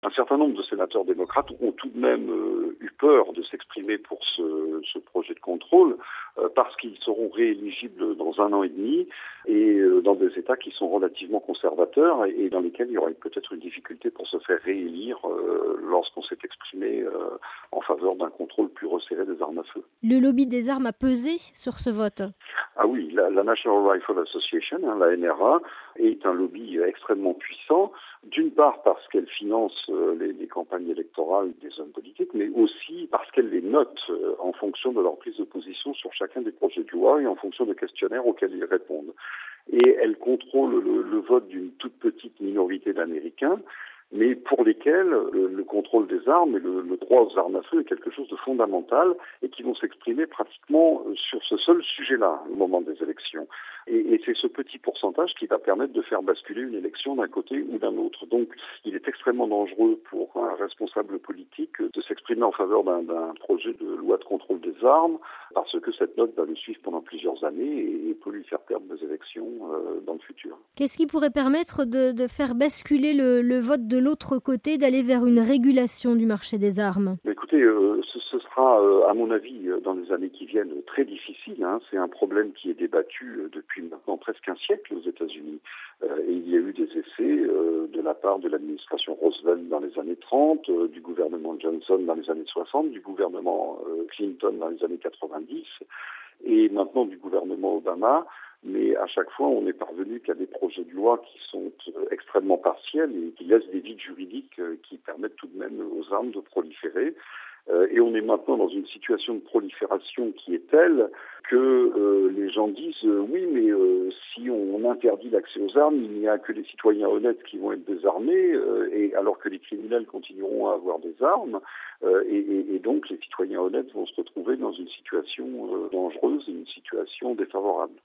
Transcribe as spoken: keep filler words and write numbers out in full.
Un certain nombre de sénateurs démocrates ont tout de même euh, eu peur de s'exprimer pour ce, ce projet de contrôle euh, parce qu'ils seront rééligibles dans un an et demi et euh, dans des États qui sont relativement conservateurs et, et dans lesquels il y aurait peut-être une difficulté pour se faire réélire euh, lorsqu'on s'est exprimé euh, en faveur d'un contrôle plus resserré des armes à feu. Le lobby des armes a pesé sur ce vote. Ah oui, la, la National Rifle Association, hein, la N R A, est un lobby extrêmement puissant, d'une part parce qu'elle finance euh, les, les campagnes électorales des hommes politiques, mais aussi parce qu'elle les note euh, en fonction de leur prise de position sur chacun des projets de loi et en fonction des questionnaires auxquels ils répondent. Et elle contrôle le, le vote d'une toute petite minorité d'Américains, mais pour lesquels le, le contrôle des armes et le, le droit aux armes à feu est quelque chose de fondamental et qui vont s'exprimer pratiquement sur ce seul sujet-là au moment des élections. Et, et c'est ce petit pourcentage qui va permettre de faire basculer une élection d'un côté ou d'un autre. Donc il est extrêmement dangereux pour un responsable politique de s'exprimer en faveur d'un, d'un projet de loi de contrôle des armes parce que cette note va le suivre pendant plusieurs années et, et peut lui faire perdre des élections euh, dans le futur. Qu'est-ce qui pourrait permettre de, de faire basculer le, le vote de l'autre côté, d'aller vers une régulation du marché des armes? Écoutez, euh, ce, ce sera, euh, à mon avis, dans les années qui viennent, très difficile. Hein. C'est un problème qui est débattu depuis maintenant presque un siècle aux États-Unis. Euh, et il y a eu des essais euh, de la part de l'administration Roosevelt dans les années trente, euh, du gouvernement Johnson dans les années soixante, du gouvernement euh, Clinton dans les années quatre-vingt-dix et maintenant du gouvernement Obama. Mais à chaque fois, on est parvenu qu'à des projets de loi qui sont extrêmement partiels et qui laissent des vides juridiques qui permettent tout de même aux armes de proliférer. Et on est maintenant dans une situation de prolifération qui est telle que euh, les gens disent euh, oui, mais euh, si on interdit l'accès aux armes, il n'y a que les citoyens honnêtes qui vont être désarmés, euh, et alors que les criminels continueront à avoir des armes, euh, et, et, et donc les citoyens honnêtes vont se retrouver dans une situation euh, dangereuse et une situation défavorable.